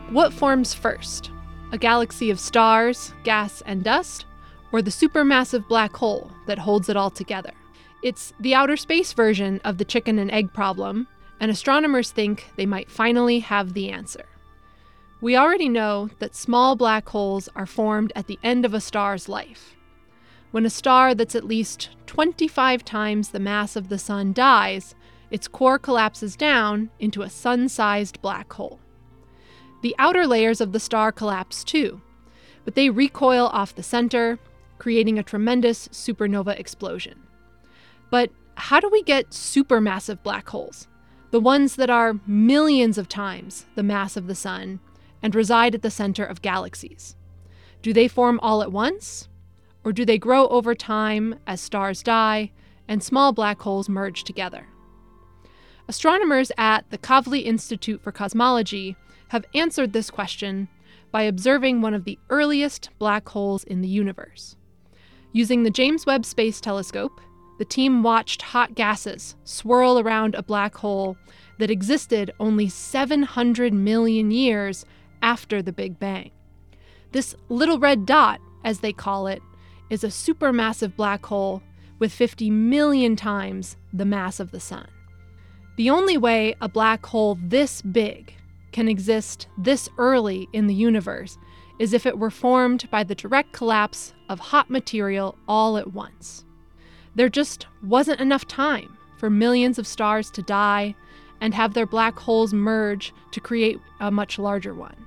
What forms first? A galaxy of stars, gas, and dust, or the supermassive black hole that holds it all together? It's the outer space version of the chicken and egg problem, and astronomers think they might finally have the answer. We already know that small black holes are formed at the end of a star's life. When a star that's at least 25 times the mass of the Sun dies, its core collapses down into a sun-sized black hole. The outer layers of the star collapse too, but they recoil off the center, creating a tremendous supernova explosion. But how do we get supermassive black holes, the ones that are millions of times the mass of the Sun and reside at the center of galaxies? Do they form all at once, or do they grow over time as stars die and small black holes merge together? Astronomers at the Kavli Institute for Cosmology have answered this question by observing one of the earliest black holes in the universe. Using the James Webb Space Telescope, the team watched hot gases swirl around a black hole that existed only 700 million years after the Big Bang. This little red dot, as they call it, is a supermassive black hole with 50 million times the mass of the Sun. The only way a black hole this big can exist this early in the universe is if it were formed by the direct collapse of hot material all at once. There just wasn't enough time for millions of stars to die and have their black holes merge to create a much larger one.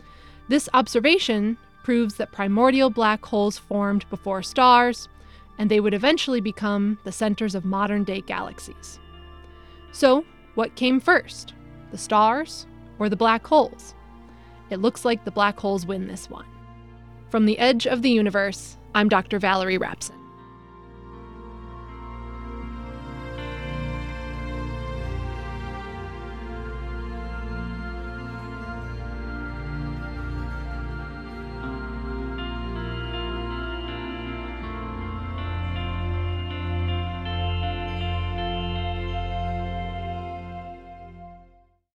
This observation proves that primordial black holes formed before stars, and they would eventually become the centers of modern-day galaxies. So, what came first? The stars or the black holes? It looks like the black holes win this one. From the edge of the universe, I'm Dr. Valerie Rapson.